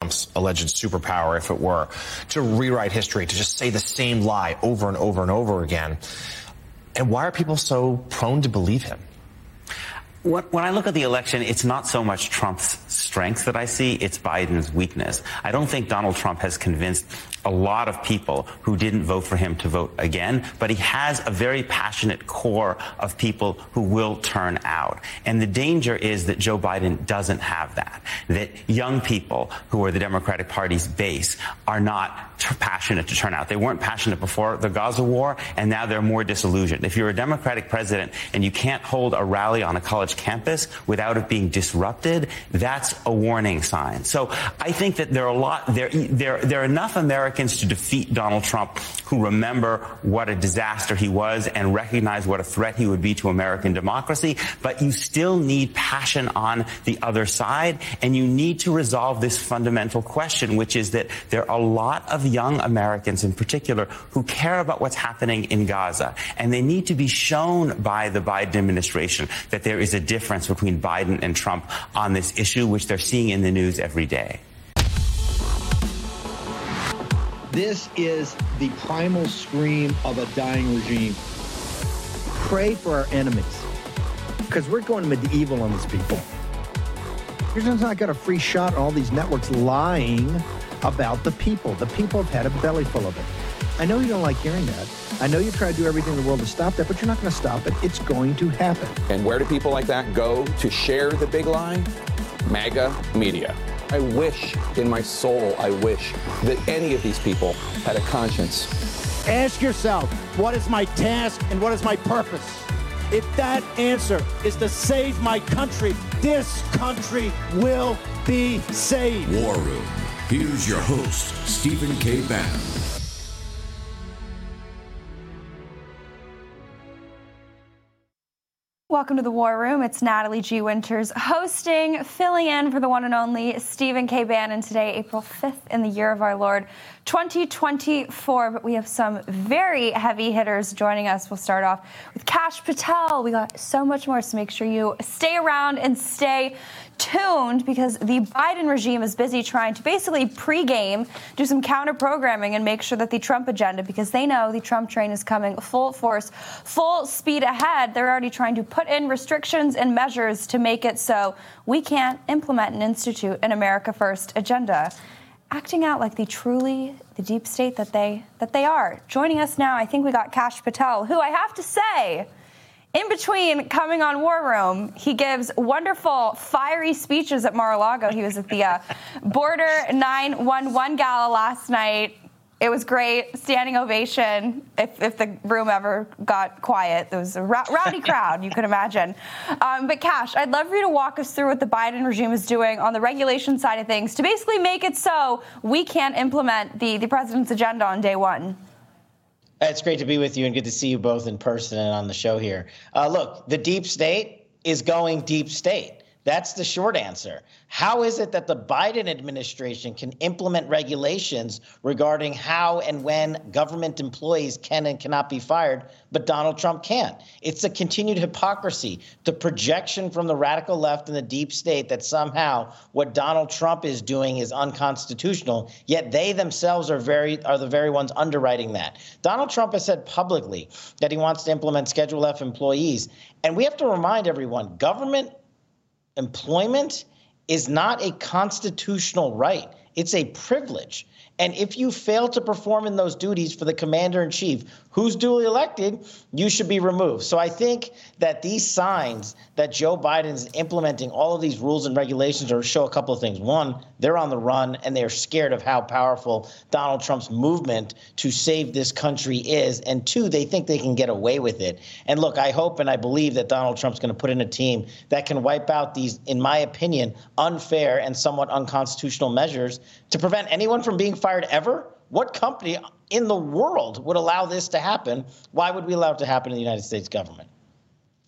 Trump's alleged superpower, if it were, to rewrite history, to just say the same lie over and over and over again. And why are people so prone to believe him? When I look at the election, it's not so much Trump's strength that I see, it's Biden's weakness. I don't think Donald Trump has convinced a lot of people who didn't vote for him to vote again, but he has a very passionate core of people who will turn out. And the danger is that Joe Biden doesn't have that young people who are the Democratic Party's base are not passionate to turn out. They weren't passionate before the Gaza war, and now they're more disillusioned. If you're a Democratic president and you can't hold a rally on a college campus without it being disrupted, that's a warning sign. So I think that there are enough Americans to defeat Donald Trump who remember what a disaster he was and recognize what a threat he would be to American democracy. But you still need passion on the other side, and you need to resolve this fundamental question, which is that there are a lot of young Americans in particular who care about what's happening in Gaza, and they need to be shown by the Biden administration that there is a difference between Biden and Trump on this issue, which they're seeing in the news every day. This is the primal scream of a dying regime. Pray for our enemies, because we're going medieval on these people. You're just not got a free shot on all these networks lying about the people. The people have had a belly full of it. I know you don't like hearing that. I know you try to do everything in the world to stop that, but you're not going to stop it. It's going to happen. And where do people like that go to share the big lie? MAGA media. I wish, in my soul, I wish that any of these people had a conscience. Ask yourself, what is my task and what is my purpose? If that answer is to save my country, this country will be saved. War Room. Here's your host, Stephen K. Bannon. Welcome to the War Room. It's Natalie G. Winters hosting, filling in for the one and only Stephen K. Bannon today, April 5th in the year of our Lord, 2024. But we have some very heavy hitters joining us. We'll start off with Kash Patel. We got so much more, so make sure you stay around and stay tuned, because the Biden regime is busy trying to basically pregame, do some counter-programming, and make sure that the Trump agenda, because they know the Trump train is coming full force, full speed ahead. They're already trying to put in restrictions and measures to make it so we can't implement and institute an America First agenda, acting out like the deep state that they are. Joining us now, I think we got Kash Patel, who I have to say, in between coming on War Room, he gives wonderful, fiery speeches at Mar-a-Lago. He was at the Border 911 Gala last night. It was great. Standing ovation. If the room ever got quiet, there was a rowdy crowd, you could imagine. But Kash, I'd love for you to walk us through what the Biden regime is doing on the regulation side of things to basically make it so we can't implement the president's agenda on day one. It's great to be with you and good to see you both in person and on the show here. Look, the deep state is going deep state. That's the short answer. How is it that the Biden administration can implement regulations regarding how and when government employees can and cannot be fired, but Donald Trump can't? It's a continued hypocrisy, the projection from the radical left and the deep state that somehow what Donald Trump is doing is unconstitutional, yet they themselves are the very ones underwriting that. Donald Trump has said publicly that he wants to implement Schedule F employees, and we have to remind everyone, government employment is not a constitutional right. It's a privilege. And if you fail to perform in those duties for the commander in chief, who's duly elected, you should be removed. So I think that these signs that Joe Biden is implementing all of these rules and regulations show a couple of things. One, they're on the run and they're scared of how powerful Donald Trump's movement to save this country is. And two, they think they can get away with it. And look, I hope and I believe that Donald Trump's going to put in a team that can wipe out these, in my opinion, unfair and somewhat unconstitutional measures to prevent anyone from being fired ever. What company in the world would allow this to happen? Why would we allow it to happen in the United States government?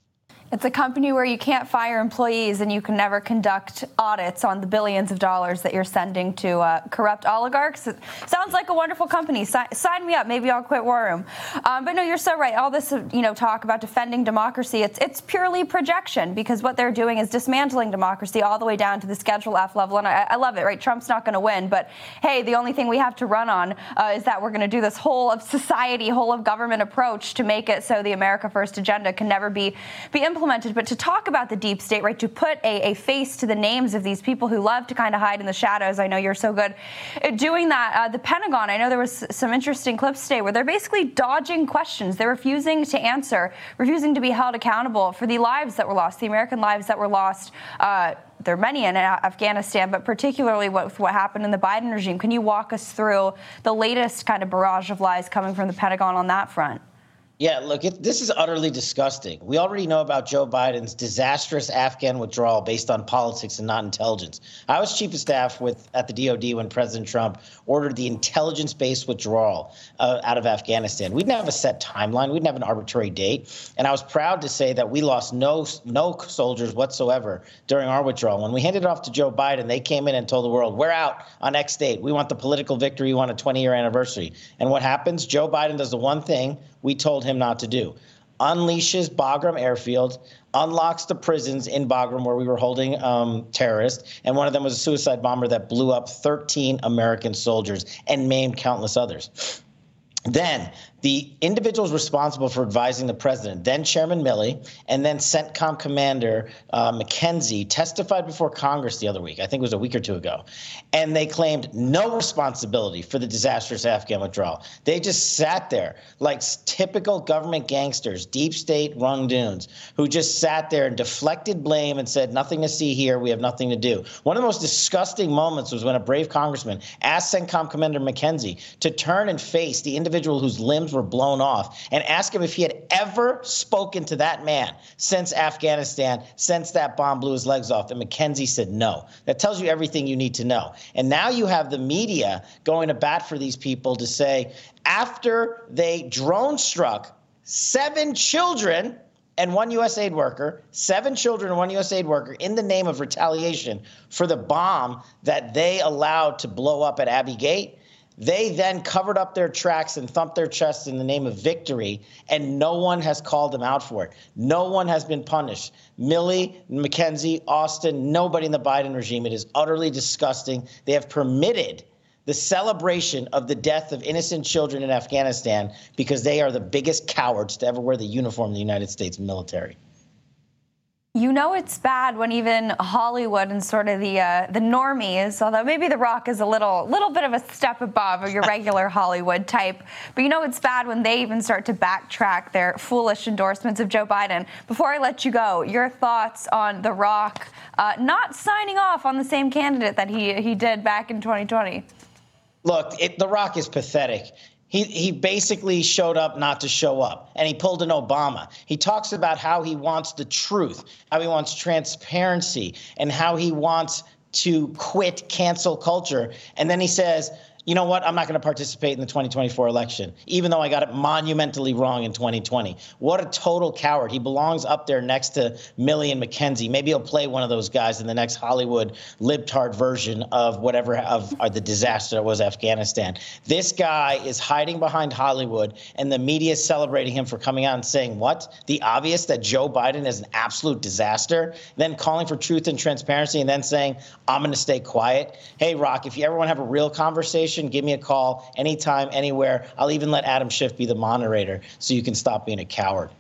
It's a company where you can't fire employees and you can never conduct audits on the billions of dollars that you're sending to corrupt oligarchs. It sounds like a wonderful company. Sign me up. Maybe I'll quit War Room. But no, you're so right. All this, talk about defending democracy, it's purely projection, because what they're doing is dismantling democracy all the way down to the Schedule F level. And I love it, right? Trump's not going to win. But hey, the only thing we have to run on is that we're going to do this whole of society, whole of government approach to make it so the America First agenda can never be implemented. But to talk about the deep state, right, to put a face to the names of these people who love to kind of hide in the shadows. I know you're so good at doing that. The Pentagon, I know there was some interesting clips today where they're basically dodging questions. They're refusing to answer, refusing to be held accountable for the lives that were lost, the American lives that were lost. There are many in Afghanistan, but particularly what happened in the Biden regime. Can you walk us through the latest kind of barrage of lies coming from the Pentagon on that front? Yeah, look, this is utterly disgusting. We already know about Joe Biden's disastrous Afghan withdrawal based on politics and not intelligence. I was chief of staff at the DOD when President Trump ordered the intelligence-based withdrawal out of Afghanistan. We didn't have a set timeline. We didn't have an arbitrary date. And I was proud to say that we lost no soldiers whatsoever during our withdrawal. When we handed it off to Joe Biden, they came in and told the world, we're out on X date. We want the political victory. We want a 20-year anniversary. And what happens? Joe Biden does the one thing we told him not to do. Unleashes Bagram Airfield, unlocks the prisons in Bagram where we were holding terrorists, and one of them was a suicide bomber that blew up 13 American soldiers and maimed countless others. Then the individuals responsible for advising the president, then Chairman Milley, and then CENTCOM Commander McKenzie testified before Congress the other week. I think it was a week or two ago. And they claimed no responsibility for the disastrous Afghan withdrawal. They just sat there like typical government gangsters, deep state rundoons, who just sat there and deflected blame and said, nothing to see here. We have nothing to do. One of the most disgusting moments was when a brave congressman asked CENTCOM Commander McKenzie to turn and face the individual whose limbs were blown off and ask him if he had ever spoken to that man since Afghanistan, since that bomb blew his legs off. And McKenzie said no. That tells you everything you need to know. And now you have the media going to bat for these people to say, after they drone struck 7 children and 1 USAID worker, 7 children and 1 USAID worker in the name of retaliation for the bomb that they allowed to blow up at Abbey Gate, they then covered up their tracks and thumped their chests in the name of victory, and no one has called them out for it. No one has been punished. Milley, McKenzie, Austin, nobody in the Biden regime. It is utterly disgusting. They have permitted the celebration of the death of innocent children in Afghanistan because they are the biggest cowards to ever wear the uniform of the United States military. You know it's bad when even Hollywood and sort of the normies, although maybe The Rock is a little bit of a step above your regular Hollywood type, but you know it's bad when they even start to backtrack their foolish endorsements of Joe Biden. Before I let you go, your thoughts on The Rock not signing off on the same candidate that he did back in 2020? Look, The Rock is pathetic. He basically showed up not to show up, and he pulled an Obama. He talks about how he wants the truth, how he wants transparency, and how he wants to quit cancel culture. And then he says, you know what? I'm not going to participate in the 2024 election, even though I got it monumentally wrong in 2020. What a total coward. He belongs up there next to Milley and McKenzie. Maybe he'll play one of those guys in the next Hollywood libtard version of whatever of the disaster that was Afghanistan. This guy is hiding behind Hollywood, and the media is celebrating him for coming out and saying what? The obvious, that Joe Biden is an absolute disaster, then calling for truth and transparency, and then saying, I'm going to stay quiet. Hey, Rock, if you ever want to have a real conversation, give me a call anytime, anywhere. I'll even let Adam Schiff be the moderator so you can stop being a coward.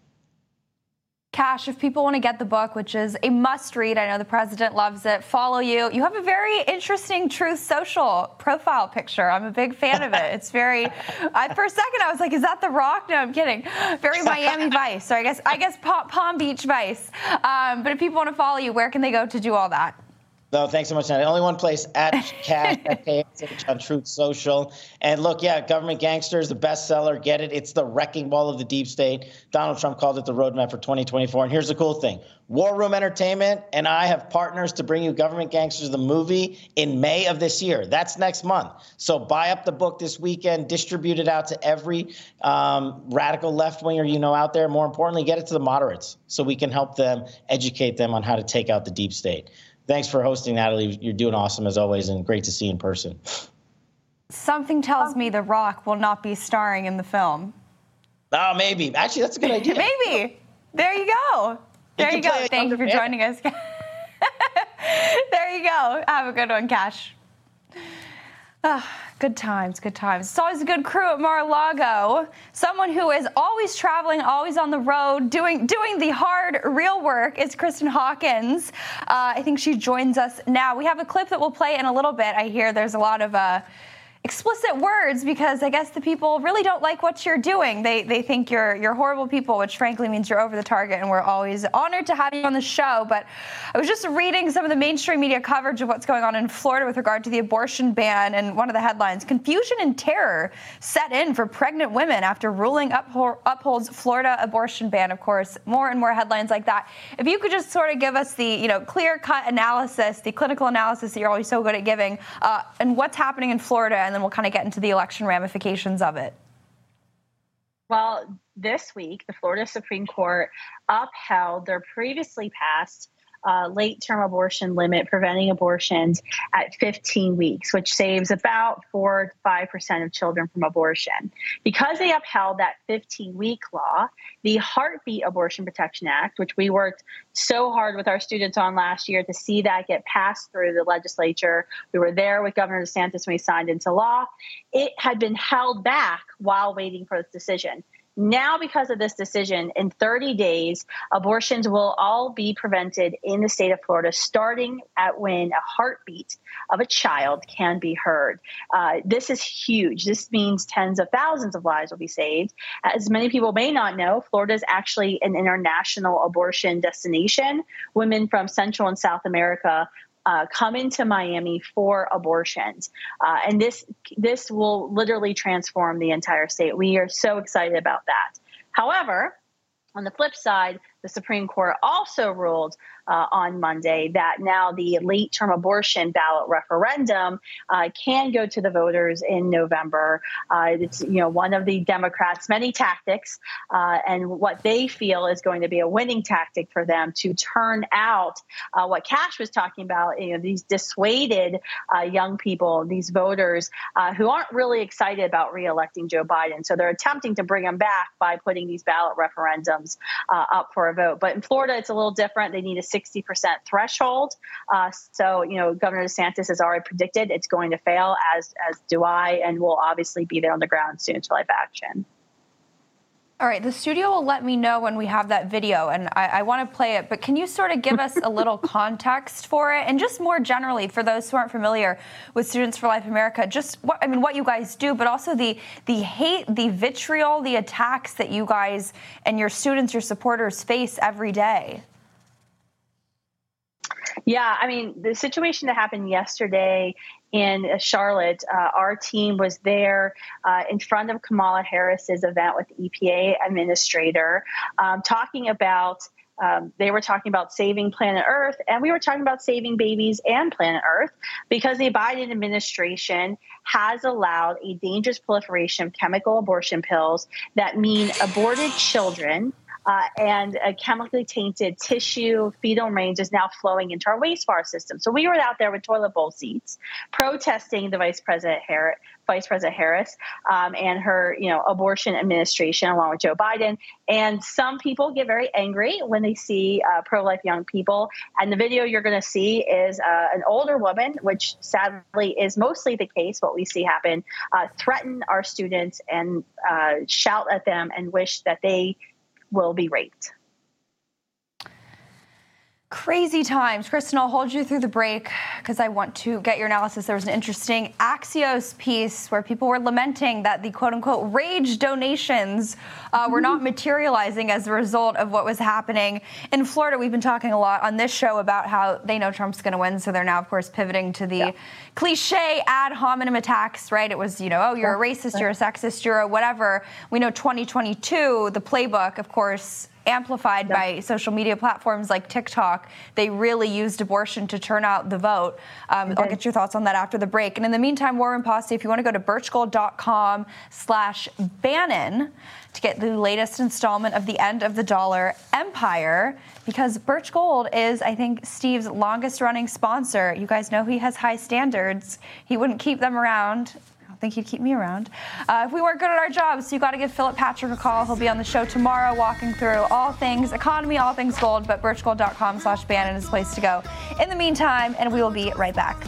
Kash, if people want to get the book, which is a must read, I know the president loves it, follow you. You have a very interesting Truth Social profile picture. I'm a big fan of it. It's very, for a second I was like, is that The Rock? No, I'm kidding. Very Miami Vice. So I guess Palm Beach Vice. But if people want to follow you, where can they go to do all that? No, thanks so much, Natalie. Only one place, at Cash, at KSH on Truth Social. And look, yeah, Government Gangsters, the bestseller. Get it. It's the wrecking ball of the deep state. Donald Trump called it the roadmap for 2024. And here's the cool thing. War Room Entertainment and I have partners to bring you Government Gangsters, the movie, in May of this year. That's next month. So buy up the book this weekend, distribute it out to every radical left-winger you know out there. More importantly, get it to the moderates so we can help them, educate them on how to take out the deep state. Thanks for hosting, Natalie. You're doing awesome as always, and great to see you in person. Something tells me The Rock will not be starring in the film. Oh, maybe. Actually, that's a good idea. Maybe. There you go. There you go. Thank you for joining us. There you go. Have a good one, Cash. Good times, good times. It's always a good crew at Mar-a-Lago. Someone who is always traveling, always on the road, doing the hard, real work is Kristen Hawkins. I think she joins us now. We have a clip that we'll play in a little bit. I hear there's a lot of explicit words because I guess the people really don't like what you're doing. They think you're horrible people, which frankly means you're over the target, and we're always honored to have you on the show. But I was just reading some of the mainstream media coverage of what's going on in Florida with regard to the abortion ban, and one of the headlines, confusion and terror set in for pregnant women after ruling upholds Florida abortion ban. Of course, more and more headlines like that. If you could just sort of give us the clear-cut analysis, the clinical analysis that you're always so good at giving, and what's happening in Florida, and then we'll kind of get into the election ramifications of it. Well, this week, the Florida Supreme Court upheld their previously passed late-term abortion limit, preventing abortions at 15 weeks, which saves about 4 to 5% of children from abortion. Because they upheld that 15-week law, the Heartbeat Abortion Protection Act, which we worked so hard with our students on last year to see that get passed through the legislature. We were there with Governor DeSantis when he signed into law. It had been held back while waiting for this decision. Now, because of this decision, in 30 days, abortions will all be prevented in the state of Florida, starting at when a heartbeat of a child can be heard. This is huge. This means tens of thousands of lives will be saved. As many people may not know, Florida is actually an international abortion destination. Women from Central and South America come into Miami for abortions. And this will literally transform the entire state. We are so excited about that. However, on the flip side, the Supreme Court also ruled on Monday that now the late-term abortion ballot referendum can go to the voters in November. It's one of the Democrats' many tactics, and what they feel is going to be a winning tactic for them to turn out what Cash was talking about. These dissuaded young people, these voters who aren't really excited about re-electing Joe Biden. So they're attempting to bring them back by putting these ballot referendums up for a vote. But in Florida, it's a little different. They need a 60% threshold. So Governor DeSantis has already predicted it's going to fail, as do I, and we'll obviously be there on the ground soon to live action. All right, the studio will let me know when we have that video, and I want to play it, but can you sort of give us a little context for it? And just more generally, for those who aren't familiar with Students for Life America, just what you guys do, but also the hate, the vitriol, the attacks that you guys and your students, your supporters face every day. Yeah, the situation that happened yesterday in Charlotte, our team was there in front of Kamala Harris's event with the EPA administrator, talking about, they were talking about saving planet Earth, and we were talking about saving babies and planet Earth, because the Biden administration has allowed a dangerous proliferation of chemical abortion pills that mean aborted children and a chemically tainted tissue, fetal remains is now flowing into our wastewater system. So we were out there with toilet bowl seats protesting the Vice President Harris and her, abortion administration, along with Joe Biden. And some people get very angry when they see pro-life young people. And the video you're going to see is an older woman, which sadly is mostly the case, what we see happen, threaten our students and shout at them and wish that they will be raped. Crazy times. Kristen, I'll hold you through the break because I want to get your analysis. There was an interesting Axios piece where people were lamenting that the quote-unquote rage donations were not materializing as a result of what was happening in Florida. We've been talking a lot on this show about how they know Trump's going to win, so they're now, of course, pivoting to the cliche ad hominem attacks, right? It was, oh, you're a racist, you're a sexist, you're a whatever. We know 2022, the playbook, of course, amplified by social media platforms like TikTok. They really used abortion to turn out the vote. I'll get your thoughts on that after the break. And in the meantime, War Room Posse, if you want to go to birchgold.com/Bannon to get the latest installment of The End of the Dollar Empire, because Birch Gold is, I think, Steve's longest running sponsor. You guys know he has high standards. He wouldn't keep them around. Think he'd keep me around if we weren't good at our jobs. So you got to give Philip Patrick a call. He'll be on the show tomorrow walking through all things economy, all things gold, but birchgold.com/Bannon is the place to go. In the meantime, and we will be right back.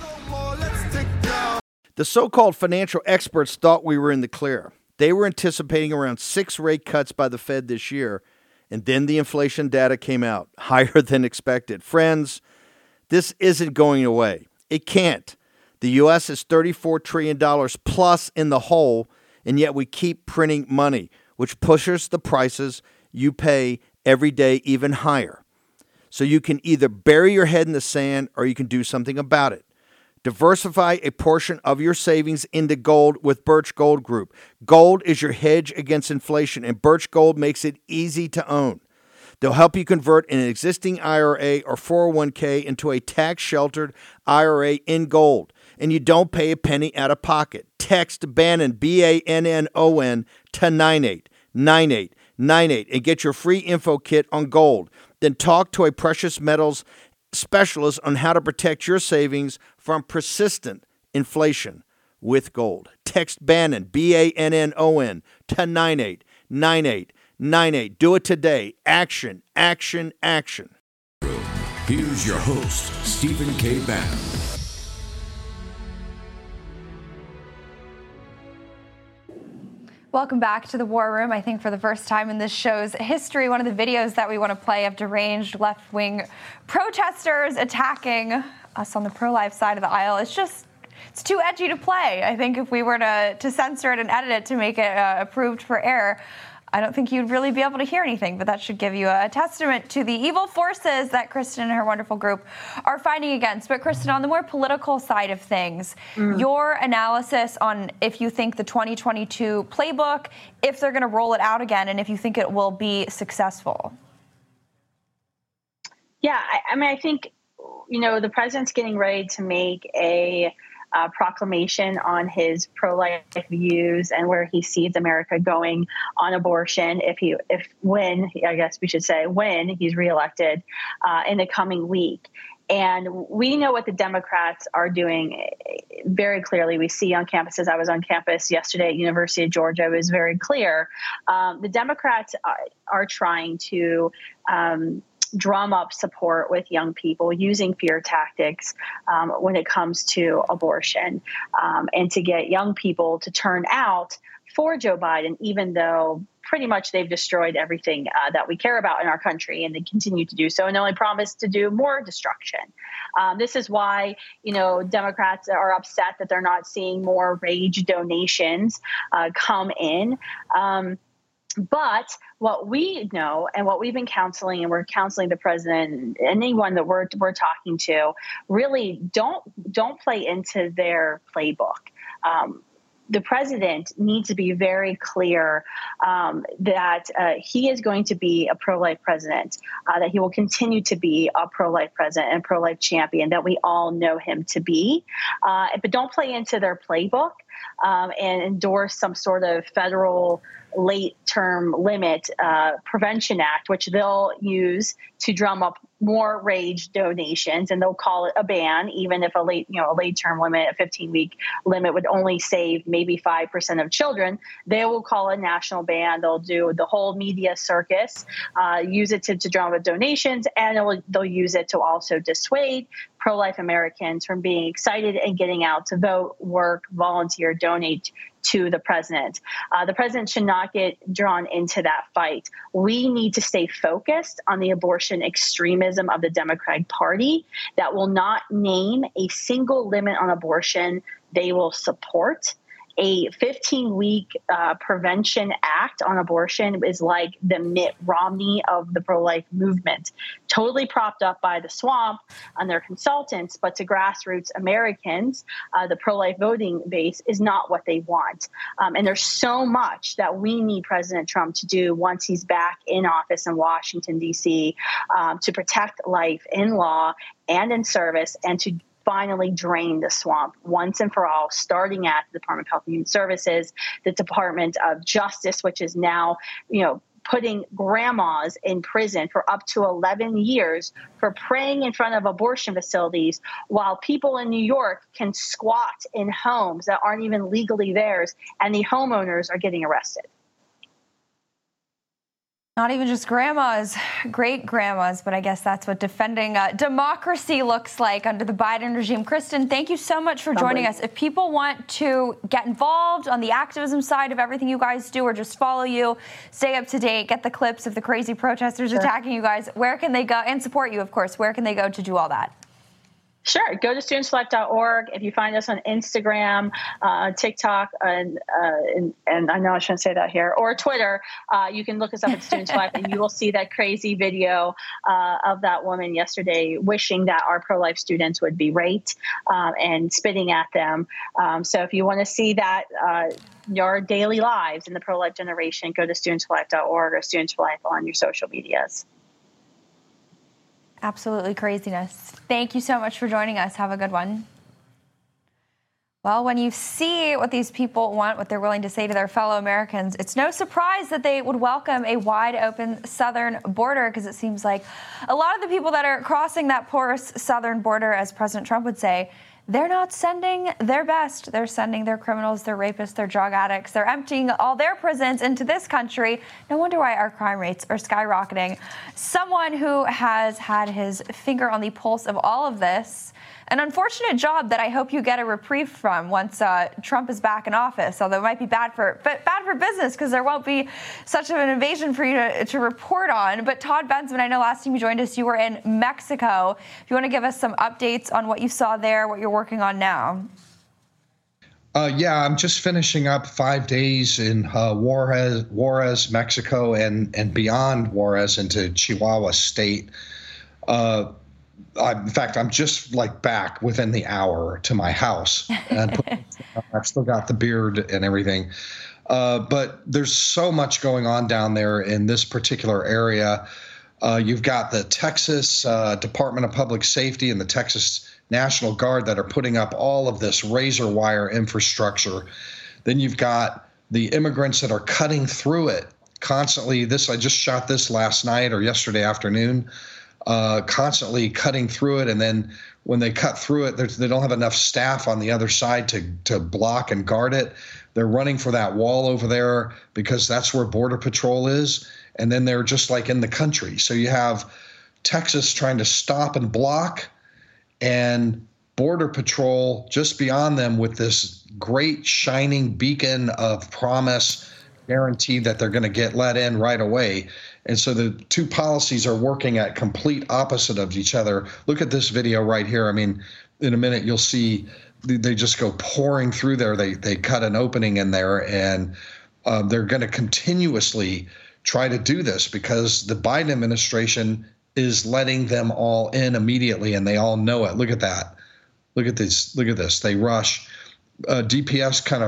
The so-called financial experts thought we were in the clear. They were anticipating around 6 rate cuts by the Fed this year, and then the inflation data came out higher than expected. Friends, this isn't going away. It can't. The U.S. is $34 trillion plus in the hole, and yet we keep printing money, which pushes the prices you pay every day even higher. So you can either bury your head in the sand or you can do something about it. Diversify a portion of your savings into gold with Birch Gold Group. Gold is your hedge against inflation, and Birch Gold makes it easy to own. They'll help you convert an existing IRA or 401k into a tax-sheltered IRA in gold, and you don't pay a penny out of pocket. Text Bannon, B-A-N-N-O-N, to 989898 and get your free info kit on gold. Then talk to a precious metals specialist on how to protect your savings from persistent inflation with gold. Text Bannon, B-A-N-N-O-N, to 989898. Do it today. Action, action, action. Here's your host, Stephen K. Bannon. Welcome back to the War Room. I think for the first time in this show's history, one of the videos that we want to play of deranged left-wing protesters attacking us on the pro-life side of the aisle. It's too edgy to play. I think if we were to censor it and edit it to make it approved for air, I don't think you'd really be able to hear anything, but that should give you a testament to the evil forces that Kristen and her wonderful group are fighting against. But Kristen, on the more political side of things, your analysis on if you think the 2022 playbook, if they're going to roll it out again, and if you think it will be successful. Yeah, I think, the president's getting ready to make a proclamation on his pro-life views and where he sees America going on abortion when he's reelected in the coming week. And we know what the Democrats are doing very clearly. We see on campuses. I was on campus yesterday at University of Georgia. It was very clear. The Democrats are trying to drum up support with young people using fear tactics when it comes to abortion and to get young people to turn out for Joe Biden, even though pretty much they've destroyed everything that we care about in our country, and they continue to do so, and only promise to do more destruction. This is why, Democrats are upset that they're not seeing more rage donations come in. But what we know and what we've been counseling, and we're counseling the president and anyone that we're talking to, really don't play into their playbook. The president needs to be very clear that he is going to be a pro-life president, that he will continue to be a pro-life president and pro-life champion that we all know him to be. But don't play into their playbook and endorse some sort of federal late-term limit prevention act, which they'll use to drum up more rage donations, and they'll call it a ban, even if a late-term limit, a 15-week limit would only save maybe 5% of children. They will call it a national ban. They'll do the whole media circus, use it to drum up donations, and they'll use it to also dissuade pro-life Americans from being excited and getting out to vote, work, volunteer, volunteer, donate to the president. The president should not get drawn into that fight. We need to stay focused on the abortion extremism of the Democratic Party that will not name a single limit on abortion they will support. A 15-week prevention act on abortion is like the Mitt Romney of the pro-life movement, totally propped up by the swamp and their consultants, but to grassroots Americans, the pro-life voting base is not what they want. And there's so much that we need President Trump to do once he's back in office in Washington, D.C., to protect life in law and in service, and to finally drain the swamp once and for all, starting at the Department of Health and Human Services, the Department of Justice, which is now, putting grandmas in prison for up to 11 years for praying in front of abortion facilities, while people in New York can squat in homes that aren't even legally theirs, and the homeowners are getting arrested. Not even just grandmas, great grandmas, but I guess that's what defending democracy looks like under the Biden regime. Kristen, thank you so much for joining us. If people want to get involved on the activism side of everything you guys do, or just follow you, stay up to date, get the clips of the crazy protesters attacking you guys, where can they go? And support you, of course. Where can they go to do all that? Sure. Go to studentsforlife.org. If you find us on Instagram, TikTok, and I know I shouldn't say that here, or Twitter, you can look us up at Students for Life, and you will see that crazy video of that woman yesterday wishing that our pro-life students would be raped and spitting at them. So if you want to see that, your daily lives in the pro-life generation, go to studentsforlife.org or Students for Life on your social medias. Absolutely craziness. Thank you so much for joining us. Have a good one. Well, when you see what these people want, what they're willing to say to their fellow Americans, it's no surprise that they would welcome a wide open southern border, because it seems like a lot of the people that are crossing that porous southern border, as President Trump would say, they're not sending their best. They're sending their criminals, their rapists, their drug addicts. They're emptying all their prisons into this country. No wonder why our crime rates are skyrocketing. Someone who has had his finger on the pulse of all of this, an unfortunate job that I hope you get a reprieve from once Trump is back in office, although it might be bad for business, because there won't be such of an invasion for you to report on. But Todd Bensman, I know last time you joined us, you were in Mexico. If you want to give us some updates on what you saw there, what you're working on now. Yeah, I'm just finishing up 5 days in Juarez, Mexico, and beyond Juarez into Chihuahua State. In fact, I'm just back within the hour to my house. And I've still got the beard and everything. But there's so much going on down there in this particular area. You've got the Texas Department of Public Safety and the Texas National Guard that are putting up all of this razor wire infrastructure. Then you've got the immigrants that are cutting through it constantly. I just shot this last night or yesterday afternoon. Constantly cutting through it, and then when they cut through it, they don't have enough staff on the other side to block and guard it. They're running for that wall over there because that's where Border Patrol is, and then they're just in the country. So you have Texas trying to stop and block, and Border Patrol just beyond them with this great shining beacon of promise, guaranteed that they're going to get let in right away. And so the two policies are working at complete opposite of each other. Look at this video right here. I mean, in a minute, you'll see they just go pouring through there. They cut an opening in there, and they're going to continuously try to do this because the Biden administration is letting them all in immediately, and they all know it. Look at that. Look at this. Look at this. They rush. DPS kind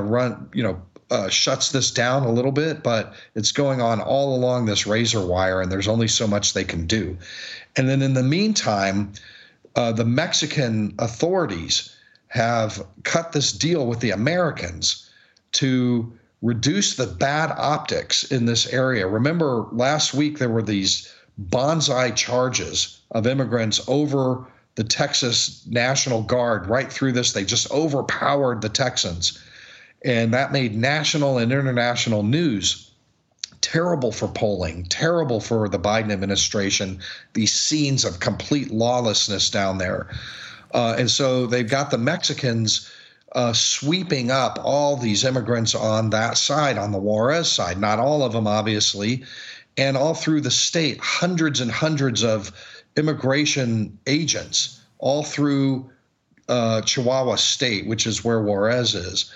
of shuts this down a little bit, but it's going on all along this razor wire, and there's only so much they can do. And then in the meantime, the Mexican authorities have cut this deal with the Americans to reduce the bad optics in this area. Remember, last week there were these bonsai charges of immigrants over the Texas National Guard right through this. They just overpowered the Texans. And that made national and international news. Terrible for polling, terrible for the Biden administration, these scenes of complete lawlessness down there. And so they've got the Mexicans sweeping up all these immigrants on that side, on the Juarez side, not all of them, obviously, and all through the state, hundreds and hundreds of immigration agents all through Chihuahua State, which is where Juarez is,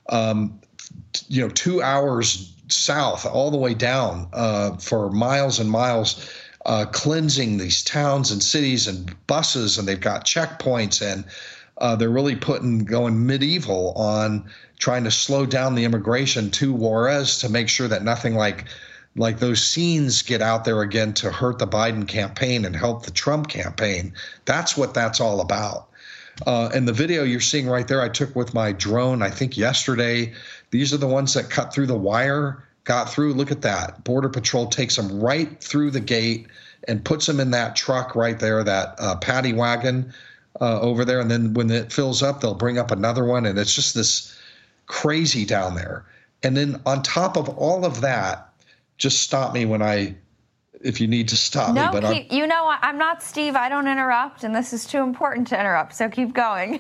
2 hours south, all the way down for miles and miles, cleansing these towns and cities and buses, and they've got checkpoints, and they're really going medieval on trying to slow down the immigration to Juarez to make sure that nothing like those scenes get out there again to hurt the Biden campaign and help the Trump campaign. That's what that's all about. And the video you're seeing right there, I took with my drone, I think yesterday. These are the ones that cut through the wire, got through. Look at that. Border Patrol takes them right through the gate and puts them in that truck right there, that paddy wagon over there. And then when it fills up, they'll bring up another one. And it's just this crazy down there. And then on top of all of that, just stop me if you need to stop me. But I'm not Steve. I don't interrupt, and this is too important to interrupt, so keep going.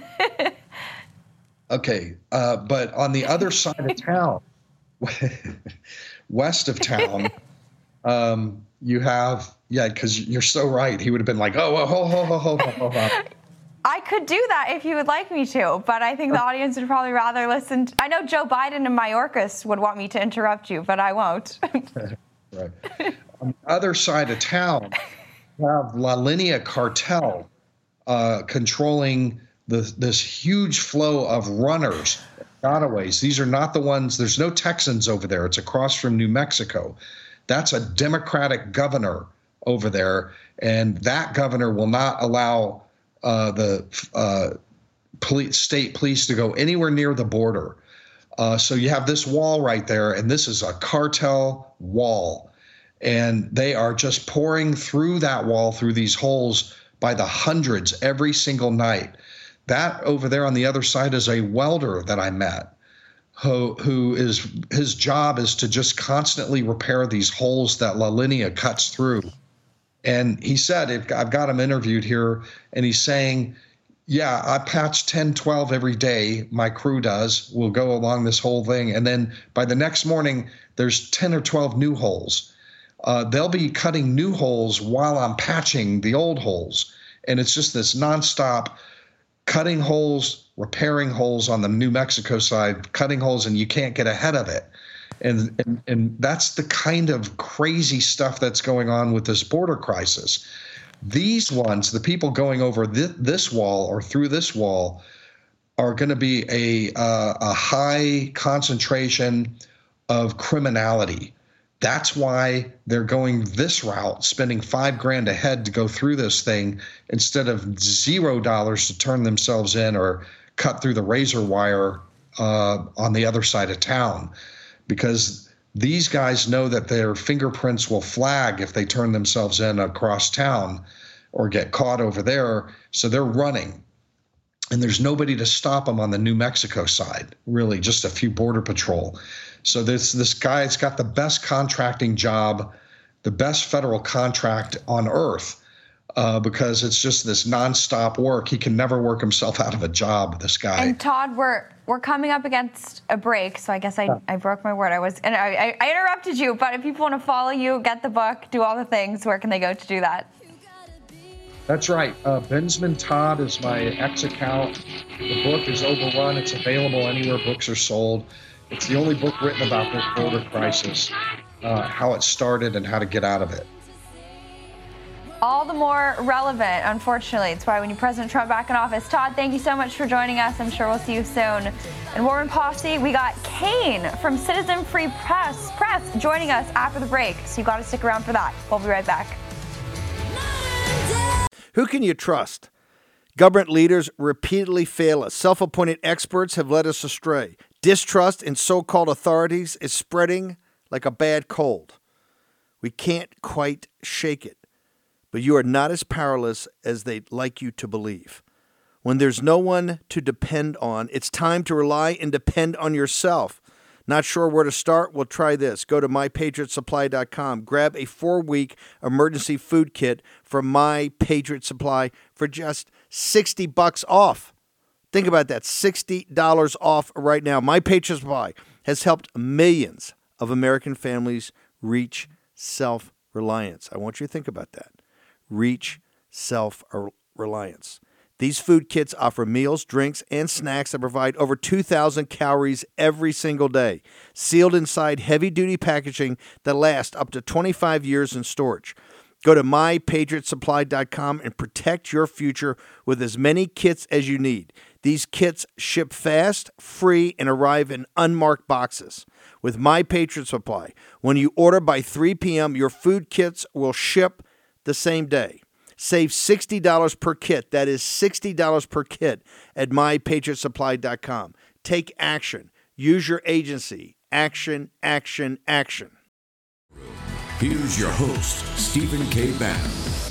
Okay, but on the other side of town, west of town, you have, because you're so right. He would have been like, hold on. I could do that if you would like me to, but I think the audience would probably rather listen. I know Joe Biden and Mayorkas would want me to interrupt you, but I won't. Right. On the other side of town, you have La Linea cartel controlling this huge flow of runners, gotaways. These are not the ones. There's no Texans over there. It's across from New Mexico. That's a Democratic governor over there, and that governor will not allow the state police to go anywhere near the border. So you have this wall right there, and this is a cartel wall. And they are just pouring through that wall, through these holes by the hundreds every single night. That over there on the other side is a welder that I met, who is, his job is to just constantly repair these holes that La Linea cuts through. And he said, I've got him interviewed here, and he's saying, yeah, I patch 10, 12 every day. My crew does. We'll go along this whole thing. And then by the next morning, there's 10 or 12 new holes. They'll be cutting new holes while I'm patching the old holes. And it's just this nonstop cutting holes, repairing holes on the New Mexico side, cutting holes, and you can't get ahead of it. And that's the kind of crazy stuff that's going on with this border crisis. These ones, the people going over this wall or through this wall, are going to be a high concentration of criminality. That's why they're going this route, spending $5,000 a head to go through this thing instead of $0 to turn themselves in or cut through the razor wire on the other side of town, because these guys know that their fingerprints will flag if they turn themselves in across town or get caught over there. So they're running. And there's nobody to stop them on the New Mexico side, really, just a few Border Patrol. So this guy's got the best contracting job, the best federal contract on earth, because it's just this nonstop work. He can never work himself out of a job, this guy. And Todd, we're coming up against a break, so I guess I broke my word. I interrupted you, but if people want to follow you, get the book, do all the things, where can they go to do that? That's right. Bensman Todd is my X account. The book is Overrun. It's available anywhere books are sold. It's the only book written about this border crisis, how it started and how to get out of it. All the more relevant, unfortunately. It's why we need President Trump back in office. Todd, thank you so much for joining us. I'm sure we'll see you soon. And War Room Posse, we got Kane from Citizen Free Press joining us after the break. So you got to stick around for that. We'll be right back. Who can you trust? Government leaders repeatedly fail us. Self-appointed experts have led us astray. Distrust in so-called authorities is spreading like a bad cold. We can't quite shake it, but you are not as powerless as they'd like you to believe. When there's no one to depend on, it's time to rely and depend on yourself. Not sure where to start? Well, try this. Go to MyPatriotSupply.com. Grab a 4-week emergency food kit from My Patriot Supply for just $60 off. Think about that, $60 off right now. My Patriot Supply has helped millions of American families reach self-reliance. I want you to think about that. Reach self-reliance. These food kits offer meals, drinks, and snacks that provide over 2,000 calories every single day, sealed inside heavy-duty packaging that lasts up to 25 years in storage. Go to mypatriotsupply.com and protect your future with as many kits as you need. These kits ship fast, free, and arrive in unmarked boxes. With My Patriot Supply, when you order by 3 p.m., your food kits will ship the same day. Save $60 per kit. That is $60 per kit at mypatriotsupply.com. Take action. Use your agency. Action, action, action. Here's your host, Stephen K. Bannon.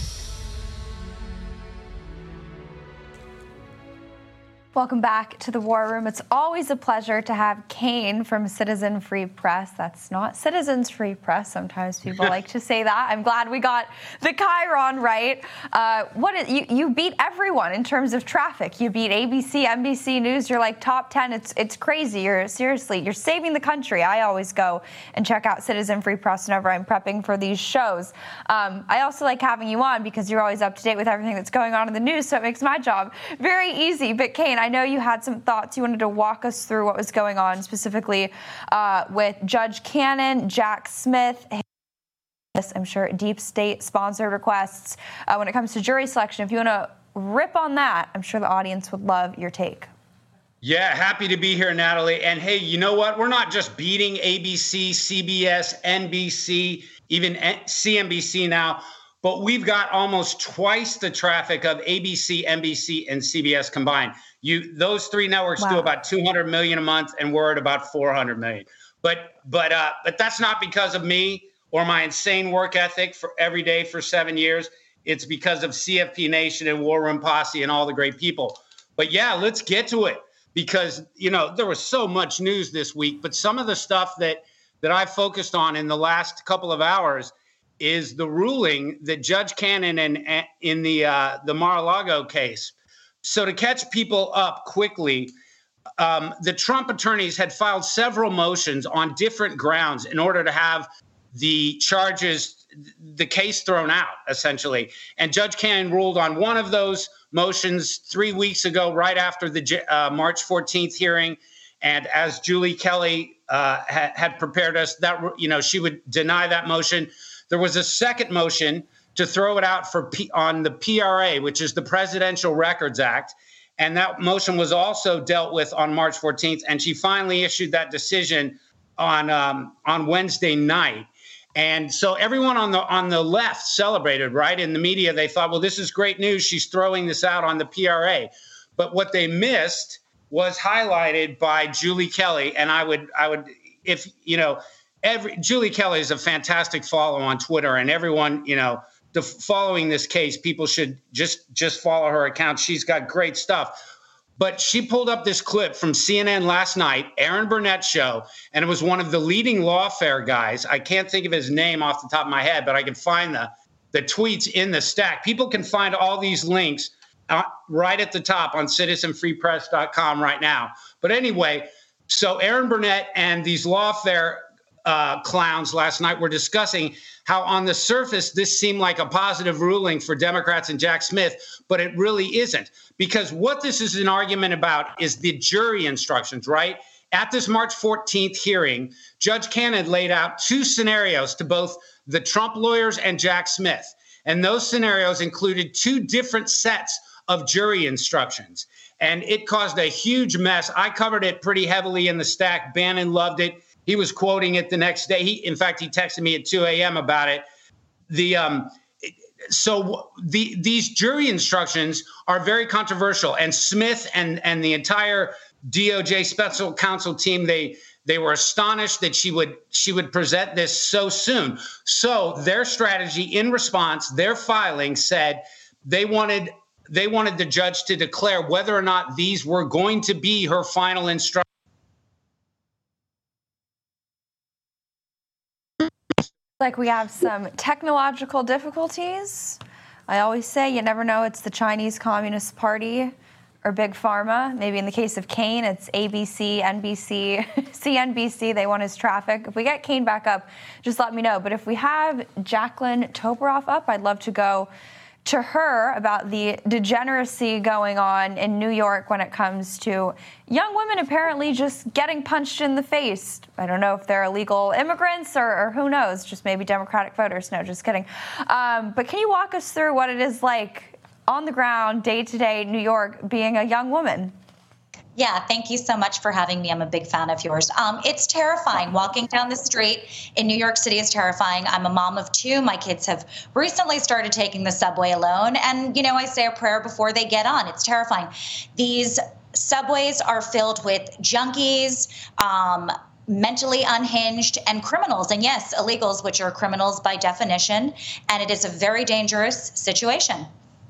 Welcome back to the War Room. It's always a pleasure to have Kane from Citizen Free Press. That's not Citizens Free Press. Sometimes people like to say that. I'm glad we got the Chiron right. You beat everyone in terms of traffic. You beat ABC, NBC News. You're like top 10. It's crazy. You're saving the country. I always go and check out Citizen Free Press whenever I'm prepping for these shows. I also like having you on because you're always up to date with everything that's going on in the news, so it makes my job very easy. But Kane, I know you had some thoughts. You wanted to walk us through what was going on specifically with Judge Cannon, Jack Smith. I'm sure deep state sponsored requests when it comes to jury selection. If you want to rip on that, I'm sure the audience would love your take. Yeah, happy to be here, Natalie. And hey, you know what? We're not just beating ABC, CBS, NBC, even CNBC now, but we've got almost twice the traffic of ABC, NBC, and CBS combined. Those three networks do about 200 million a month, and we're at about 400 million. But that's not because of me or my insane work ethic for every day for 7 years. It's because of CFP Nation and War Room Posse and all the great people. But yeah, let's get to it because there was so much news this week. But some of the stuff that I focused on in the last couple of hours is the ruling that Judge Cannon in the Mar-a-Lago case. So to catch people up quickly, the Trump attorneys had filed several motions on different grounds in order to have the case thrown out, essentially. And Judge Cannon ruled on one of those motions 3 weeks ago, right after the March 14th hearing. And as Julie Kelly had prepared us, that she would deny that motion. There was a second motion to throw it out on the PRA, which is the Presidential Records Act. And that motion was also dealt with on March 14th. And she finally issued that decision on Wednesday night. And so everyone on the left celebrated, right? In the media, they thought, well, this is great news. She's throwing this out on the PRA. But what they missed was highlighted by Julie Kelly. And I would, if, Julie Kelly is a fantastic follow on Twitter, and everyone, following this case, people should just follow her account. She's got great stuff. But she pulled up this clip from CNN last night, Aaron Burnett's show, and it was one of the leading lawfare guys. I can't think of his name off the top of my head, but I can find the tweets in the stack. People can find all these links right at the top on citizenfreepress.com right now. But anyway, so Aaron Burnett and these lawfare clowns last night were discussing how on the surface this seemed like a positive ruling for Democrats and Jack Smith, but it really isn't. Because what this is an argument about is the jury instructions, right? At this March 14th hearing, Judge Cannon laid out two scenarios to both the Trump lawyers and Jack Smith. And those scenarios included two different sets of jury instructions. And it caused a huge mess. I covered it pretty heavily in the stack. Bannon loved it. He was quoting it the next day. In fact, he texted me at 2 a.m. about it. These jury instructions are very controversial. And Smith and the entire DOJ special counsel team, they were astonished that she would present this so soon. So their strategy in response, their filing said they wanted the judge to declare whether or not these were going to be her final instructions. Like we have some technological difficulties. I always say you never know. It's the Chinese Communist Party. or Big Pharma. Maybe in the case of Kane, it's ABC, NBC, CNBC. They want his traffic. If we get Kane back up, just let me know. But if we have Jacqueline Toboroff up, I'd love to go to her about the degeneracy going on in New York when it comes to young women apparently just getting punched in the face. I don't know if they're illegal immigrants or who knows, just maybe Democratic voters. No, just kidding. But can you walk us through what it is like on the ground, day-to-day New York, being a young woman? Yeah, thank you so much for having me. I'm a big fan of yours. It's terrifying. Walking down the street in New York City is terrifying. I'm a mom of 2. My kids have recently started taking the subway alone. And, you know, I say a prayer before they get on. It's terrifying. These subways are filled with junkies, mentally unhinged, and criminals. And yes, illegals, which are criminals by definition. And it is a very dangerous situation.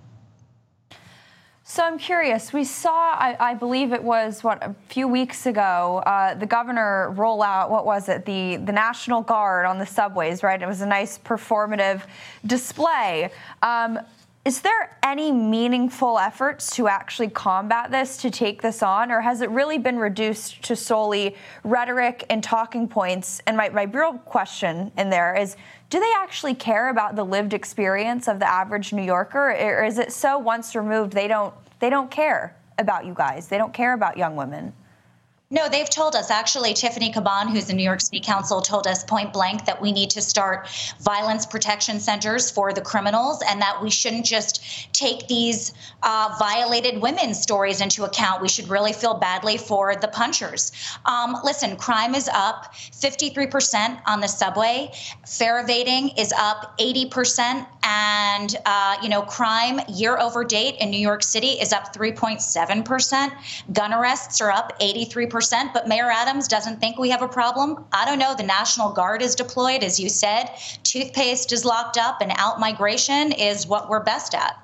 So I'm curious, we saw, I believe it was, a few weeks ago, the governor roll out, the National Guard on the subways, right? It was a nice performative display. Is there any meaningful efforts to actually combat this, to take this on, or has it really been reduced to solely rhetoric and talking points? And my real question in there is, do they actually care about the lived experience of the average New Yorker, or is it so once removed they don't care about you guys? They don't care about young women? No, they've told us. Actually, Tiffany Caban, who's the New York City Council, told us point blank that we need to start violence protection centers for the criminals, and that we shouldn't just take these violated women's stories into account. We should really feel badly for the punchers. Listen, crime is up 53% on the subway. Fare evading is up 80%. And, crime year over date in New York City is up 3.7%. Gun arrests are up 83%. But Mayor Adams doesn't think we have a problem. I don't know. The National Guard is deployed, as you said. Toothpaste is locked up, and out-migration is what we're best at.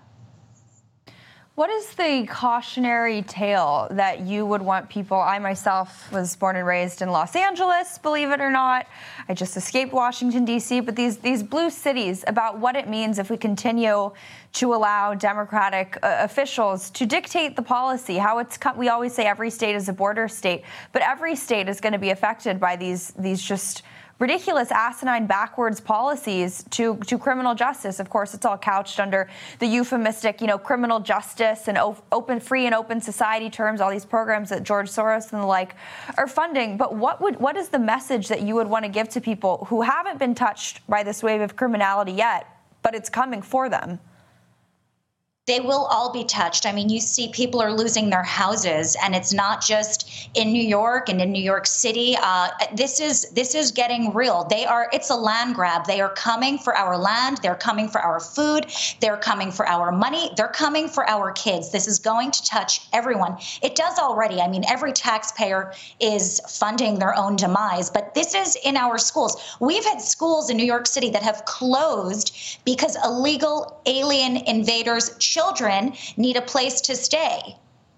What is the cautionary tale that you would want people? I myself was born and raised in Los Angeles, believe it or not. I just escaped Washington, D.C., but these blue cities, about what it means if we continue to allow Democratic officials to dictate the policy, how it's we always say every state is a border state, but every state is going to be affected by these just ridiculous, asinine, backwards policies to criminal justice. Of course, it's all couched under the euphemistic, criminal justice and open, free and open society terms, all these programs that George Soros and the like are funding. But what is the message that you would want to give to people who haven't been touched by this wave of criminality yet, but it's coming for them? They will all be touched. I mean, you see people are losing their houses, and it's not just in New York and in New York City. This is getting real. It's a land grab. They are coming for our land. They're coming for our food. They're coming for our money. They're coming for our kids. This is going to touch everyone. It does already. I mean, every taxpayer is funding their own demise, but this is in our schools. We've had schools in New York City that have closed because illegal alien invaders, children, need a place to stay.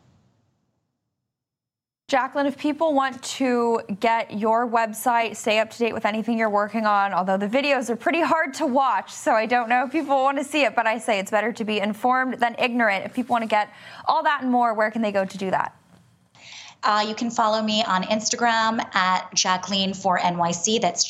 Jacqueline, if people want to get your website, stay up to date with anything you're working on, although the videos are pretty hard to watch, so I don't know if people want to see it, but I say it's better to be informed than ignorant. If people want to get all that and more, where can they go to do that? You can follow me on Instagram at Jacqueline4NYC. That's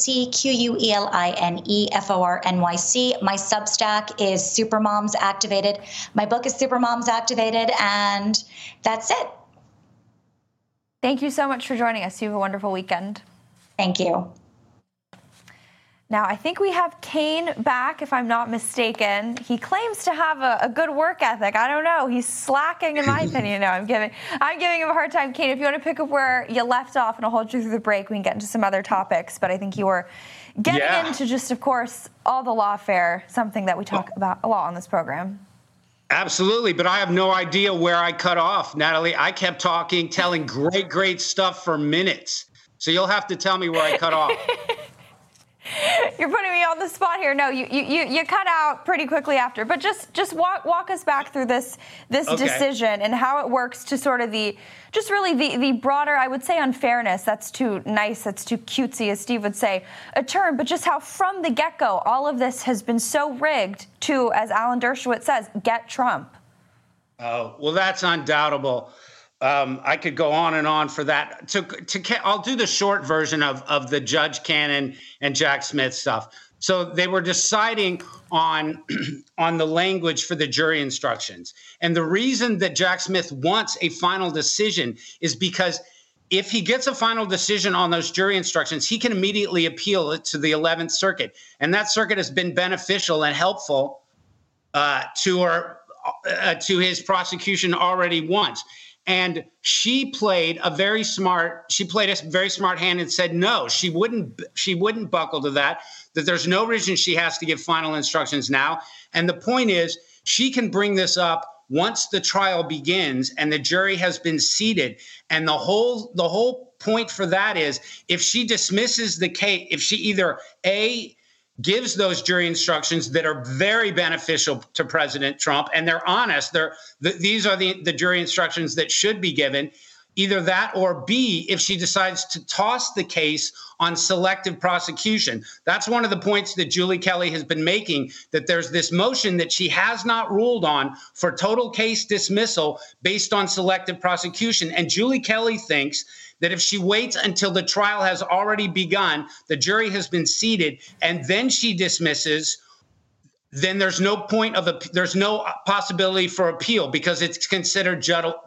JACQUELINEFORNYC. My Substack is Supermoms Activated. My book is Supermoms Activated, and that's it. Thank you so much for joining us. You have a wonderful weekend. Thank you. Now, I think we have Kane back, if I'm not mistaken. He claims to have a good work ethic. I don't know. He's slacking, in my opinion. No, I'm giving him a hard time. Kane, if you want to pick up where you left off, and I'll hold you through the break, we can get into some other topics. But I think you were getting into just, of course, all the lawfare, something that we talk about a lot on this program. Absolutely, but I have no idea where I cut off, Natalie. I kept talking, telling great stuff for minutes. So you'll have to tell me where I cut off. You're putting me on the spot here. No, you cut out pretty quickly after, but just walk us back through this decision and how it works to sort of the broader, I would say, unfairness. That's too nice. That's too cutesy, as Steve would say, a term. But just how from the get-go, all of this has been so rigged to, as Alan Dershowitz says, get Trump. Oh, well, that's undoubtable. I could go on and on for that. I'll do the short version of the Judge Cannon and Jack Smith stuff. So they were deciding on the language for the jury instructions. And the reason that Jack Smith wants a final decision is because if he gets a final decision on those jury instructions, he can immediately appeal it to the 11th Circuit. And that circuit has been beneficial and helpful to his prosecution already once. And she played a very smart hand and said no, she wouldn't buckle to that there's no reason she has to give final instructions now. And the point is, she can bring this up once the trial begins and the jury has been seated. And the whole point for that is, if she dismisses the case, if she either gives those jury instructions that are very beneficial to President Trump, and they're honest, these are the jury instructions that should be given, either that, or B, if she decides to toss the case on selective prosecution. That's one of the points that Julie Kelly has been making, that there's this motion that she has not ruled on for total case dismissal based on selective prosecution. And Julie Kelly thinks that if she waits until the trial has already begun, the jury has been seated, and then she dismisses, then there's no there's no possibility for appeal because it's considered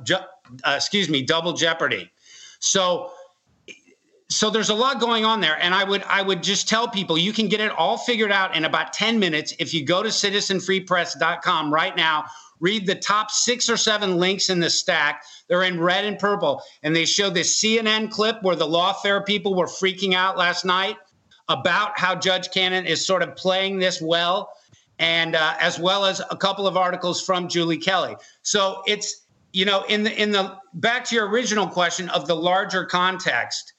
double jeopardy. So there's a lot going on there. And I would just tell people, you can get it all figured out in about 10 minutes. If you go to citizenfreepress.com right now, read the top 6 or 7 links in the stack. They're in red and purple. And they show this CNN clip where the lawfare people were freaking out last night about how Judge Cannon is sort of playing this well, and as well as a couple of articles from Julie Kelly. So it's, in the back to your original question of the larger context,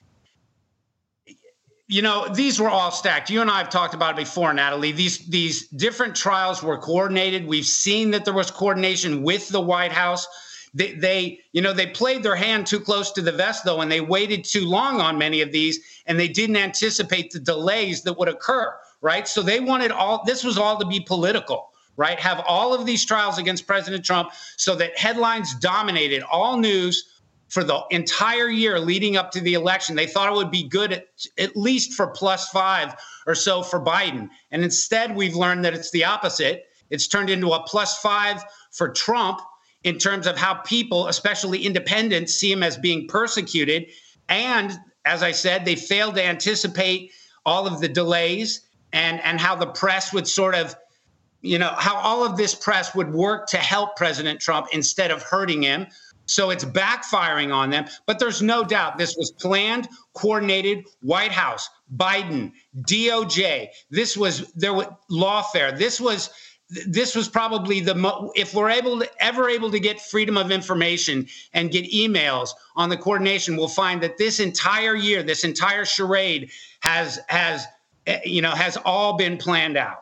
these were all stacked. You and I have talked about it before, Natalie. These different trials were coordinated. We've seen that there was coordination with the White House. They played their hand too close to the vest, though, and they waited too long on many of these, and they didn't anticipate the delays that would occur, right? So they wanted this was all to be political, right? Have all of these trials against President Trump so that headlines dominated all news for the entire year leading up to the election. They thought it would be good at least for +5 or so for Biden. And instead, we've learned that it's the opposite. It's turned into a +5 for Trump in terms of how people, especially independents, see him as being persecuted. And as I said, they failed to anticipate all of the delays and how the press would sort of, how all of this press would work to help President Trump instead of hurting him. So it's backfiring on them. But there's no doubt this was planned, coordinated. White House, Biden, DOJ. There was lawfare. This was probably if we're able to get freedom of information and get emails on the coordination, we'll find that this entire year, this entire charade has all been planned out.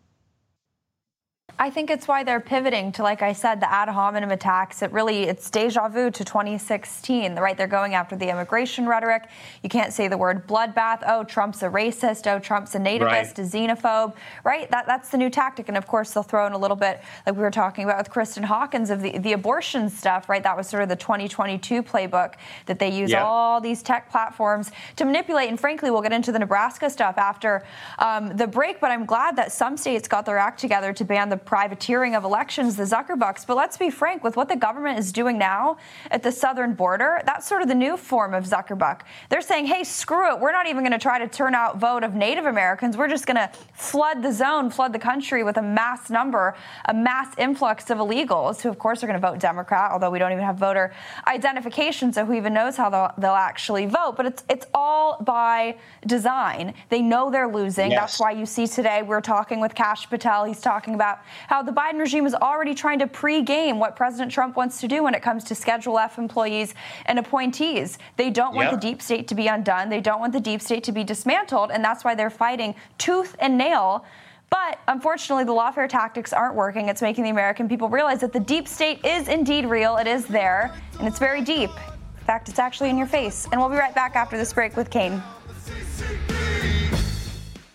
I think it's why they're pivoting to, like I said, the ad hominem attacks. It's deja vu to 2016, right? They're going after the immigration rhetoric. You can't say the word bloodbath. Oh, Trump's a racist. Oh, Trump's a nativist, right. A xenophobe, right? That's the new tactic. And of course, they'll throw in a little bit, like we were talking about with Kristen Hawkins, of the abortion stuff, right? That was sort of the 2022 playbook that they use all these tech platforms to manipulate. And frankly, we'll get into the Nebraska stuff after the break. But I'm glad that some states got their act together to ban the privateering of elections, the Zuckerbucks. But let's be frank, with what the government is doing now at the southern border, that's sort of the new form of Zuckerbuck. They're saying, hey, screw it. We're not even going to try to turn out vote of Native Americans. We're just going to flood the zone, flood the country with a mass influx of illegals who, of course, are going to vote Democrat, although we don't even have voter identification, so who even knows how they'll actually vote. But it's all by design. They know they're losing. Yes. That's why you see today we're talking with Kash Patel. He's talking about how the Biden regime is already trying to pre-game what President Trump wants to do when it comes to Schedule F employees and appointees. They don't want the deep state to be undone. They don't want the deep state to be dismantled, and that's why they're fighting tooth and nail. But unfortunately, the lawfare tactics aren't working. It's making the American people realize that the deep state is indeed real. It is there, and it's very deep. In fact, it's actually in your face. And we'll be right back after this break with Kane.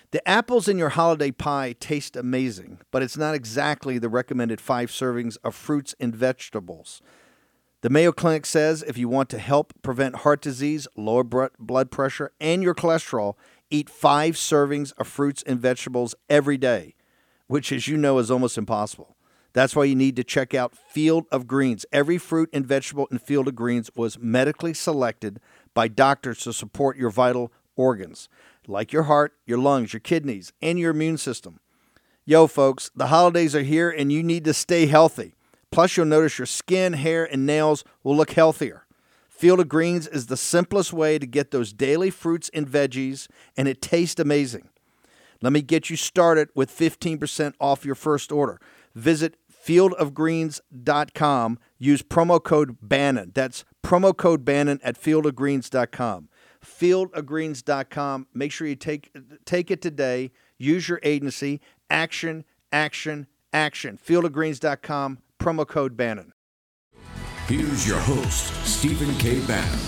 The apples in your holiday pie taste amazing, but it's not exactly the recommended 5 servings of fruits and vegetables. The Mayo Clinic says if you want to help prevent heart disease, lower blood pressure, and your cholesterol, eat 5 servings of fruits and vegetables every day, which, as you know, is almost impossible. That's why you need to check out Field of Greens. Every fruit and vegetable in Field of Greens was medically selected by doctors to support your vital organs, like your heart, your lungs, your kidneys, and your immune system. Yo, folks, the holidays are here and you need to stay healthy. Plus, you'll notice your skin, hair, and nails will look healthier. Field of Greens is the simplest way to get those daily fruits and veggies, and it tastes amazing. Let me get you started with 15% off your first order. Visit fieldofgreens.com. Use promo code Bannon. That's promo code Bannon at fieldofgreens.com. Fieldofgreens.com. Make sure you take it today. Use your agency. Action, action, action. Fieldofgreens.com. Promo code Bannon. Here's your host, Stephen K. Bannon.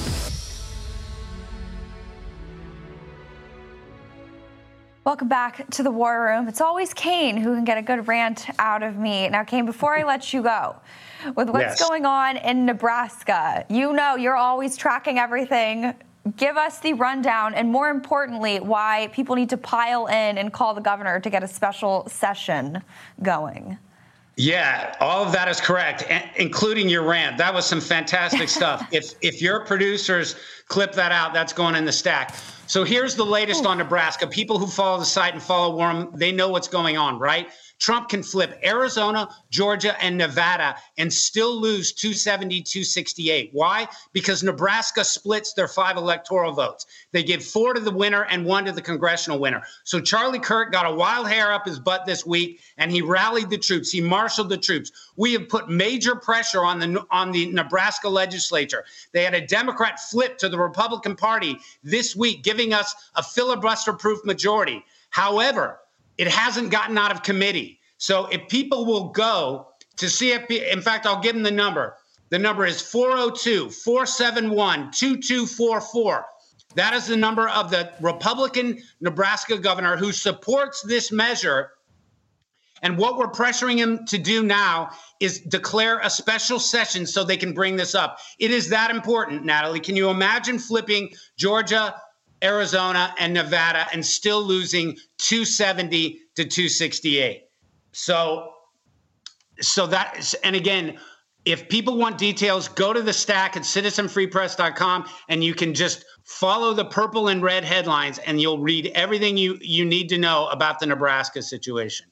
Welcome back to the War Room. It's always Kane who can get a good rant out of me. Now, Kane, before I let you go, with what's going on in Nebraska, you know you're always tracking everything. Give us the rundown, and more importantly, why people need to pile in and call the governor to get a special session going. Yeah, all of that is correct, including your rant. That was some fantastic stuff. If your producers clip that out, that's going in the stack. So here's the latest on Nebraska. People who follow the site and follow War Room, they know what's going on, right? Trump can flip Arizona, Georgia, and Nevada and still lose 270, 268. Why? Because Nebraska splits their 5 electoral votes. They give 4 to the winner and 1 to the congressional winner. So Charlie Kirk got a wild hair up his butt this week, and he rallied the troops. He marshaled the troops. We have put major pressure on the Nebraska legislature. They had a Democrat flip to the Republican Party this week, giving us a filibuster-proof majority. However, it hasn't gotten out of committee. So if people will go to CFP, in fact, I'll give them the number. The number is 402-471-2244. That is the number of the Republican Nebraska governor who supports this measure. And what we're pressuring him to do now is declare a special session so they can bring this up. It is that important, Natalie. Can you imagine flipping Georgia, Arizona, and Nevada and still losing 270 to 268? So that, and again, if people want details, go to the stack at citizenfreepress.com and you can just follow the purple and red headlines and you'll read everything you need to know about the Nebraska situation.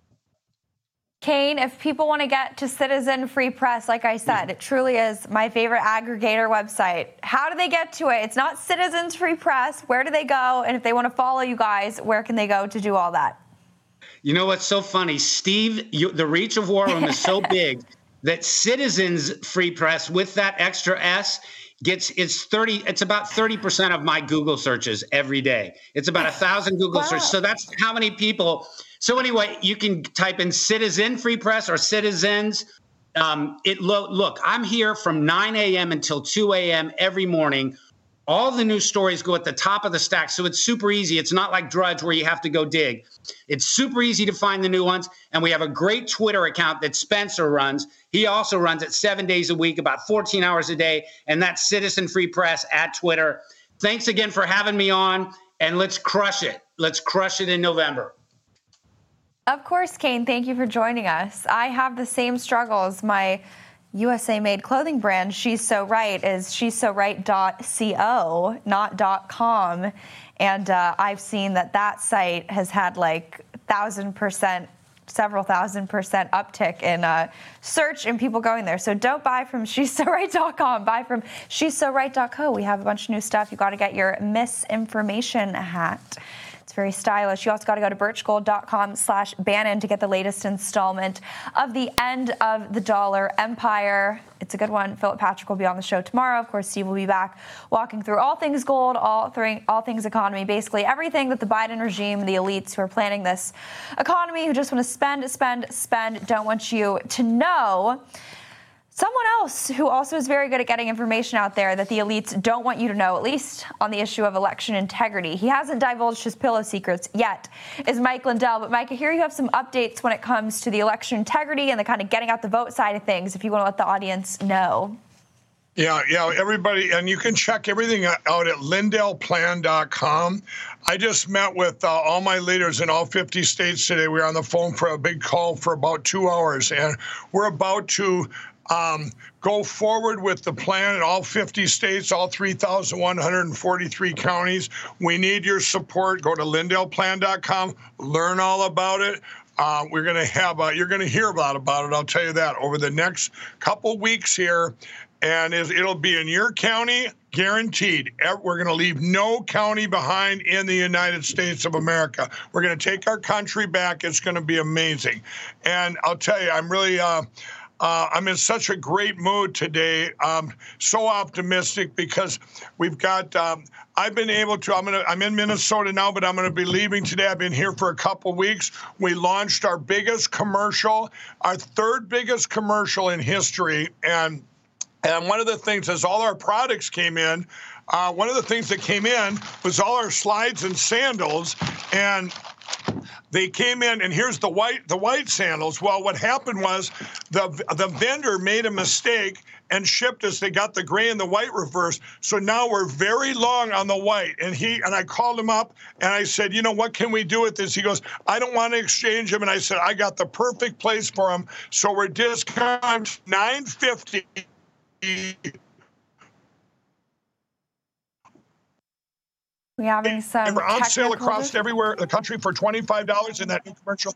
Kane, if people want to get to Citizen Free Press, like I said, it truly is my favorite aggregator website. How do they get to it? It's not Citizens Free Press. Where do they go? And if they want to follow you guys, where can they go to do all that? You know what's so funny, Steve? The reach of War Room is so big that Citizens Free Press, with that extra S, it's about 30% of my Google searches every day. It's about 1,000 Google searches. So that's how many people. So anyway, you can type in Citizen Free Press or Citizens. Look, I'm here from 9 a.m. until 2 a.m. every morning. All the news stories go at the top of the stack, so it's super easy. It's not like Drudge where you have to go dig. It's super easy to find the new ones, and we have a great Twitter account that Spencer runs. He also runs it 7 days a week, about 14 hours a day, and that's Citizen Free Press at Twitter. Thanks again for having me on, and let's crush it. Let's crush it in November. Of course, Kane, thank you for joining us. I have the same struggles. My USA-made clothing brand, She's So Right, is she'ssorght.co, not .com. And I've seen that site has had like 1,000%, several 1,000% uptick in search and people going there. So don't buy from she'ssorright.com. Buy from she'ssorright.co. We have a bunch of new stuff. You got to get your misinformation hat. It's very stylish. You also got to go to birchgold.com/Bannon to get the latest installment of The End of the Dollar Empire. It's a good one. Philip Patrick will be on the show tomorrow. Of course, Steve will be back walking through all things gold, all things economy, basically everything that the Biden regime, the elites who are planning this economy, who just want to spend, don't want you to know. Someone else who also is very good at getting information out there that the elites don't want you to know, at least on the issue of election integrity. He hasn't divulged his pillow secrets yet, is Mike Lindell. But Mike, I hear you have some updates when it comes to the election integrity and the kind of getting out the vote side of things, if you want to let the audience know. Yeah, everybody, and you can check everything out at lindellplan.com. I just met with all my leaders in all 50 states today. We were on the phone for a big call for about 2 hours, and we're about to go forward with the plan in all 50 states, all 3,143 counties. We need your support. Go to lindellplan.com, learn all about it. We're going to have, you're going to hear about it, I'll tell you that, over the next couple weeks here. And it'll be in your county, guaranteed. We're going to leave no county behind in the United States of America. We're going to take our country back. It's going to be amazing. And I'll tell you, I'm really, I'm in such a great mood today. So optimistic because we've got, I've been able to, I'm in Minnesota now, but I'm going to be leaving today. I've been here for a couple weeks. We launched our biggest commercial, our third biggest commercial in history. And one of the things, as all our products came in, one of the things that came in was all our slides and sandals, and they came in, and here's the white sandals. Well, what happened was the vendor made a mistake and shipped us. They got the gray and the white reversed. So now we're very long on the white. And I called him up and I said, you know, what can we do with this? He goes, I don't want to exchange them. And I said, I got the perfect place for them. So we're discounting $9.50. We're having some. And we're on sale across everywhere the country for $25 in that new commercial.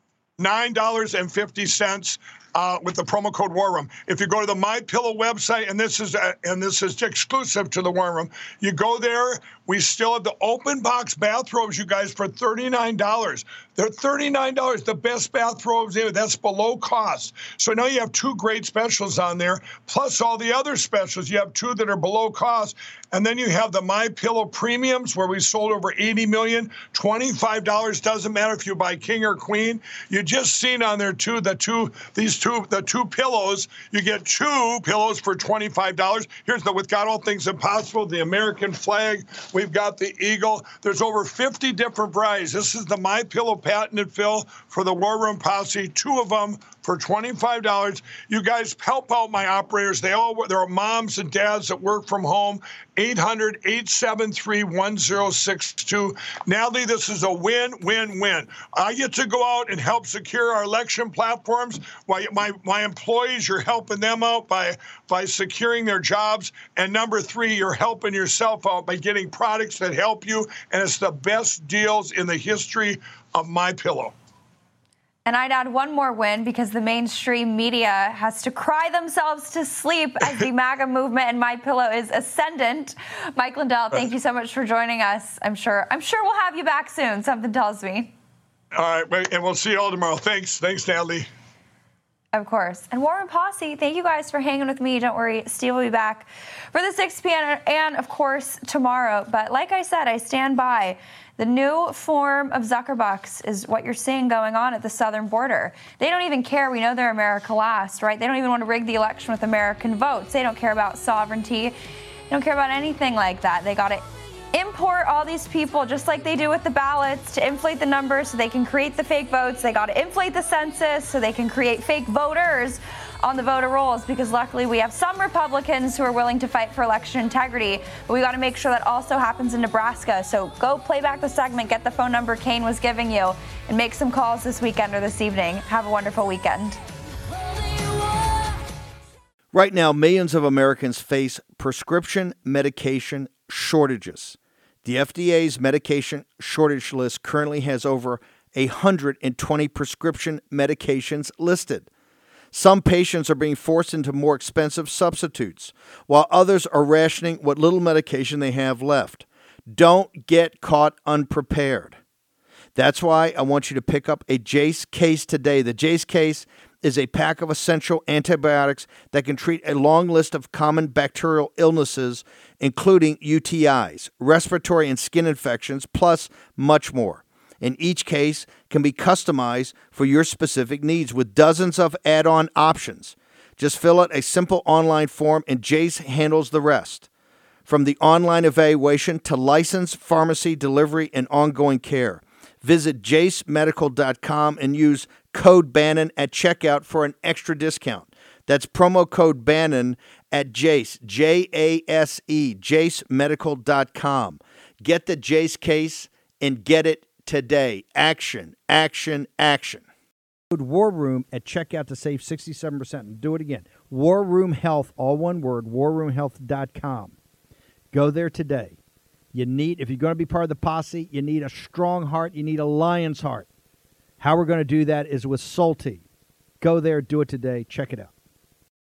$9.50 with the promo code War Room. If you go to the MyPillow website, and this is exclusive to the War Room, you go there. We still have the open box bathrobes, you guys, for $39. They're $39, the best bathrobes ever. That's below cost. So now you have two great specials on there, plus all the other specials. You have two that are below cost. And then you have the MyPillow premiums, where we sold over 80 million, $25. Doesn't matter if you buy king or queen. You just seen on there too the two pillows. You get two pillows for $25. Here's with Got All Things Impossible, the American flag. We've got the eagle. There's over 50 different varieties. This is the MyPillow patented fill for the War Room Posse. Two of them for $25. You guys help out my operators. There are moms and dads that work from home. 800-873-1062. Natalie, this is a win-win-win. I get to go out and help secure our election platforms. My employees, you're helping them out by securing their jobs. And number three, you're helping yourself out by getting products that help you. And it's the best deals in the history of MyPillow. And I'd add one more win, because the mainstream media has to cry themselves to sleep as the MAGA movement and MyPillow is ascendant. Mike Lindell, thank you so much for joining us. I'm sure we'll have you back soon, something tells me. All right, and we'll see you all tomorrow. Thanks, Natalie. Of course. And War Room Posse, thank you guys for hanging with me. Don't worry, Steve will be back for the 6 p.m. and, of course, tomorrow. But like I said, I stand by. The new form of Zuckerbucks is what you're seeing going on at the southern border. They don't even care. We know they're America last, right? They don't even want to rig the election with American votes. They don't care about sovereignty. They don't care about anything like that. They got to import all these people, just like they do with the ballots, to inflate the numbers so they can create the fake votes. They got to inflate the census so they can create fake voters on the voter rolls, because luckily we have some Republicans who are willing to fight for election integrity, but we got to make sure that also happens in Nebraska. So go play back the segment, get the phone number Kane was giving you, and make some calls this weekend or this evening. Have a wonderful weekend. Right now, millions of Americans face prescription medication shortages. The FDA's medication shortage list currently has over 120 prescription medications listed. Some patients are being forced into more expensive substitutes, while others are rationing what little medication they have left. Don't get caught unprepared. That's why I want you to pick up a Jase case today. The Jase case is a pack of essential antibiotics that can treat a long list of common bacterial illnesses, including UTIs, respiratory and skin infections, plus much more. And each case can be customized for your specific needs with dozens of add-on options. Just fill out a simple online form and Jace handles the rest. From the online evaluation to license, pharmacy, delivery, and ongoing care. Visit jacemedical.com and use code Bannon at checkout for an extra discount. That's promo code Bannon at Jace, J-A-S-E, jacemedical.com. Get the Jace case and get it today. Action, action, action. Code War Room at checkout to save 67%. Do it again. War Room Health, all one word, warroomhealth.com. Go there today. If you're going to be part of the posse, you need a strong heart. You need a lion's heart. How we're going to do that is with Salty. Go there, do it today. Check it out.